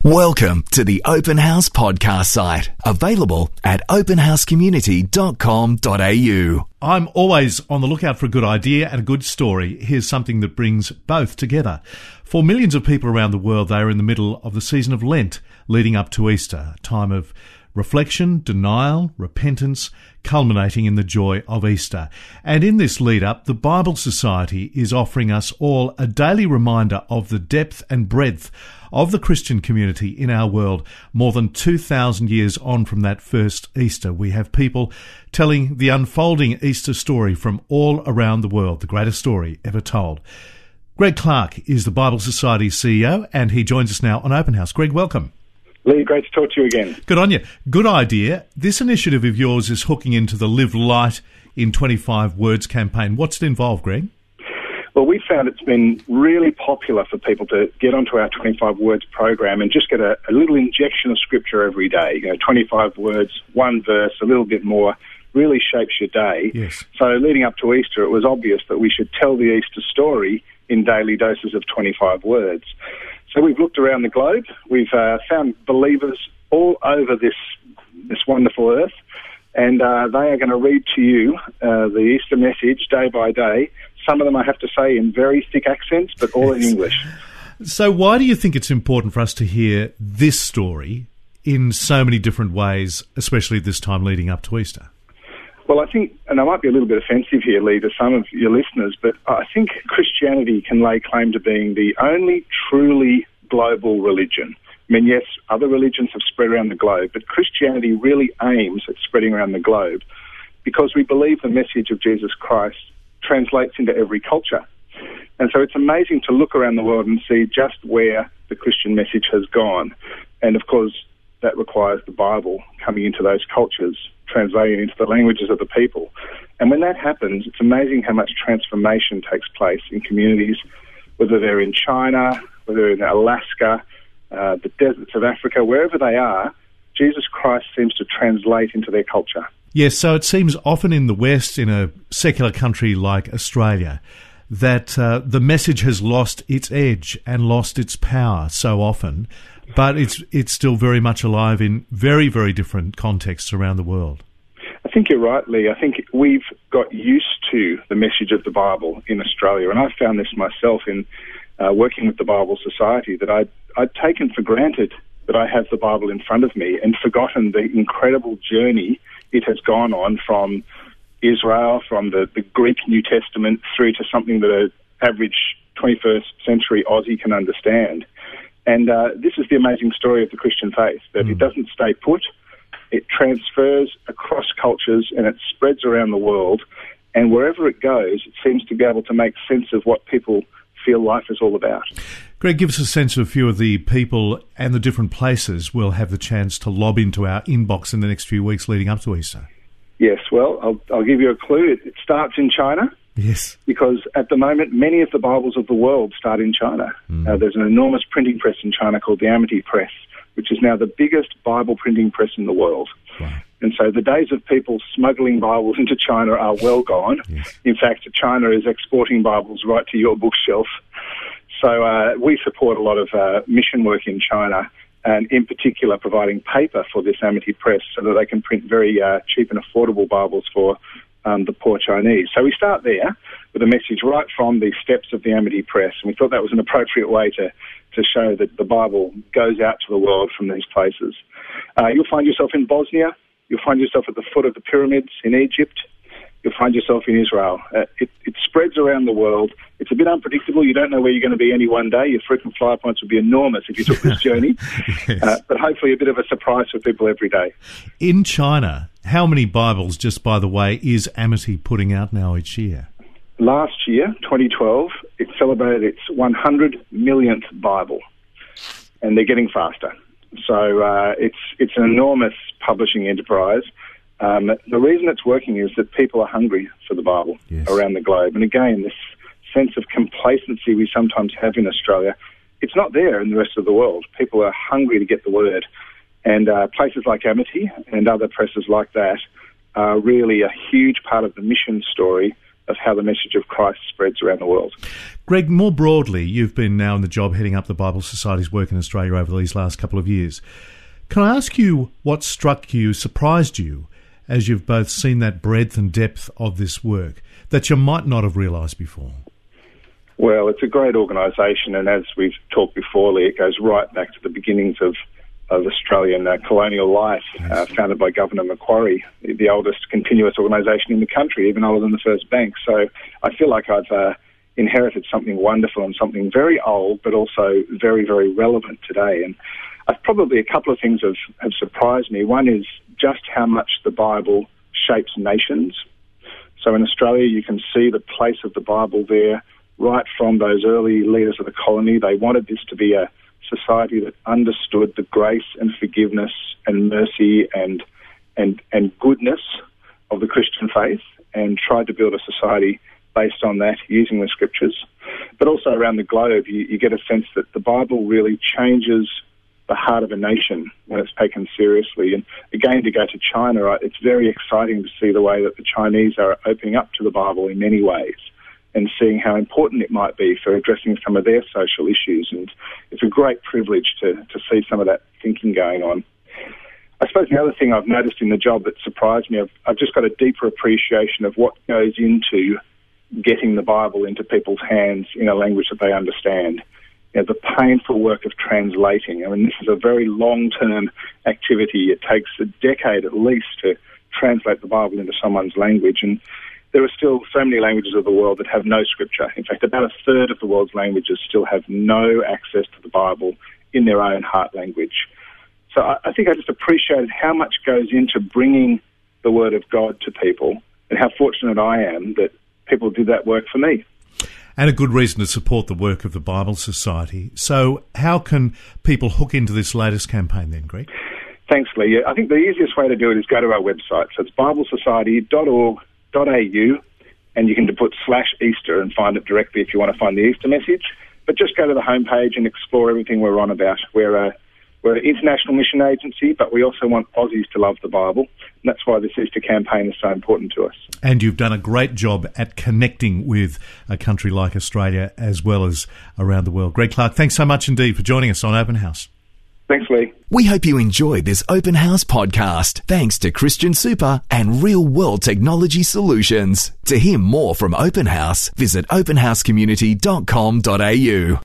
Welcome to the Open House podcast site, available at openhousecommunity.com.au. I'm always on the lookout for a good idea and a good story. Here's something that brings both together. For millions of people around the world, they are in the middle of the season of Lent, leading up to Easter, a time of reflection, denial, repentance, culminating in the joy of Easter. And in this lead-up, the Bible Society is offering us all a daily reminder of the depth and breadth of the Christian community in our world. More than 2,000 years on from that first Easter, we have people telling the unfolding Easter story from all around the world, the greatest story ever told. Greg Clark is the Bible Society CEO, and he joins us now on Open House. Greg, welcome. Lee, great to talk to you again. Good on you. Good idea. This initiative of yours is hooking into the Live Light in 25 Words campaign. What's it involve, Greg? Well, we found it's been really popular for people to get onto our 25 Words program and just get a little injection of scripture every day. 25 words, one verse, a little bit more, really shapes your day. Yes. So leading up to Easter, it was obvious that we should tell the Easter story in daily doses of 25 words. So we've looked around the globe. We've found believers all over this wonderful earth, and they are going to read to you the Easter message day by day. Some of them, I have to say, in very thick accents, but all in English. So why do you think it's important for us to hear this story in so many different ways, especially this time leading up to Easter? Well, I think, and I might be a little bit offensive here, Lee, to some of your listeners, but I think Christianity can lay claim to being the only truly global religion. I mean, yes, other religions have spread around the globe, but Christianity really aims at spreading around the globe because we believe the message of Jesus Christ translates into every culture. And so it's amazing to look around the world and see just where the Christian message has gone. And of course, that requires the Bible coming into those cultures, translating into the languages of the people. And when that happens, it's amazing how much transformation takes place in communities, whether they're in China, whether they're in Alaska, the deserts of Africa, wherever they are, Jesus Christ seems to translate into their culture. Yes, so it seems often in the West, in a secular country like Australia, that the message has lost its edge and lost its power so often, but it's still very much alive in very, very different contexts around the world. I think you're right, Lee. I think we've got used to the message of the Bible in Australia, and I found this myself in working with the Bible Society, that I'd taken for granted that I have the Bible in front of me and forgotten the incredible journey it has gone on from Israel, from the Greek New Testament, through to something that an average 21st century Aussie can understand. And this is the amazing story of the Christian faith, that it doesn't stay put, it transfers across cultures and it spreads around the world, and wherever it goes, it seems to be able to make sense of what people feel life is all about. Greg, give us a sense of a few of the people and the different places we'll have the chance to lob into our inbox in the next few weeks leading up to Easter. Yes, well, I'll give you a clue. It starts in China. Yes. Because at the moment, many of the Bibles of the world start in China. There's an enormous printing press in China called the Amity Press, which is now the biggest Bible printing press in the world. Wow. And so the days of people smuggling Bibles into China are well gone. Yes. In fact, China is exporting Bibles right to your bookshelf. So we support a lot of mission work in China, and in particular providing paper for this Amity Press so that they can print very cheap and affordable Bibles for the poor Chinese. So we start there with a message right from the steps of the Amity Press, and we thought that was an appropriate way to show that the Bible goes out to the world from these places. You'll find yourself in Bosnia. You'll find yourself at the foot of the pyramids in Egypt. You'll find yourself in Israel. It spreads around the world. It's a bit unpredictable. You don't know where you're going to be any one day. Your frequent flyer points would be enormous if you took this journey. Yes. But hopefully a bit of a surprise for people every day. In China, how many Bibles, just by the way, is Amity putting out now each year? Last year, 2012, it celebrated its 100 millionth Bible, and they're getting faster. So it's an enormous publishing enterprise. The reason it's working is that people are hungry for the Bible. Yes. Around the globe. And again, this sense of complacency we sometimes have in Australia, it's not there in the rest of the world. People are hungry to get the word. And places like Amity and other presses like that are really a huge part of the mission story of how the message of Christ spreads around the world. Greg, more broadly, you've been now in the job heading up the Bible Society's work in Australia over these last couple of years. Can I ask you what struck you, surprised you, as you've both seen that breadth and depth of this work that you might not have realised before? Well, it's a great organisation, and as we've talked before, Lee, it goes right back to the beginnings of Australian colonial life, founded by Governor Macquarie, the oldest continuous organisation in the country, even older than the first bank. So I feel like I've inherited something wonderful and something very old, but also very, very relevant today. And probably a couple of things have surprised me. One is just how much the Bible shapes nations. So in Australia, you can see the place of the Bible there right from those early leaders of the colony. They wanted this to be a society that understood the grace and forgiveness and mercy and goodness of the Christian faith, and tried to build a society based on that, using the scriptures. But also around the globe, you get a sense that the Bible really changes the heart of a nation when it's taken seriously. And again, to go to China, right, it's very exciting to see the way that the Chinese are opening up to the Bible in many ways and seeing how important it might be for addressing some of their social issues. And it's a great privilege to see some of that thinking going on. I suppose the other thing I've noticed in the job that surprised me, I've just got a deeper appreciation of what goes into getting the Bible into people's hands in a language that they understand. You know, the painful work of translating. I mean, this is a very long-term activity. It takes a decade at least to translate the Bible into someone's language, and there are still so many languages of the world that have no scripture. In fact, about a third of the world's languages still have no access to the Bible in their own heart language. So I think I just appreciated how much goes into bringing the Word of God to people, and how fortunate I am that people did that work for me. And a good reason to support the work of the Bible Society. So how can people hook into this latest campaign then, Greg? Thanks, Lee. I think the easiest way to do it is go to our website. So it's biblesociety.org.au, and you can put /Easter and find it directly if you want to find the Easter message. But just go to the homepage and explore everything we're on about. We're an international mission agency, but we also want Aussies to love the Bible. And that's why this Easter campaign is so important to us. And you've done a great job at connecting with a country like Australia as well as around the world. Greg Clark, thanks so much indeed for joining us on Open House. Thanks, Lee. We hope you enjoyed this Open House podcast, thanks to Christian Super and Real World Technology Solutions. To hear more from Open House, visit openhousecommunity.com.au.